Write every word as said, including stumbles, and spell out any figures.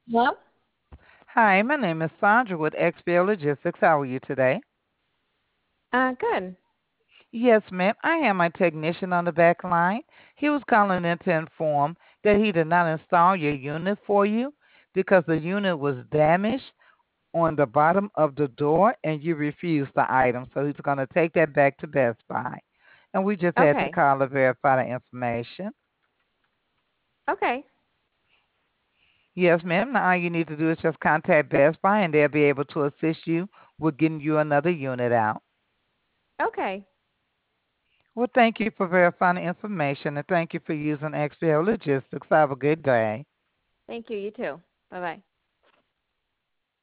Well, Hi, my name is Sandra with X B L Logistics. How are you today? uh, good. Yes, ma'am. I have my technician on the back line. He was calling in to inform that he did not install your unit for you because the unit was damaged on the bottom of the door and you refused the item. So he's going to take that back to Best Buy. And we just had to Okay. call to verify the information. Okay. Yes, ma'am. Now all you need to do is just contact Best Buy and they'll be able to assist you with getting you another unit out. Okay. Well, thank you for verifying the information and thank you for using X P L Logistics. Have a good day. Thank you. You too. Bye bye.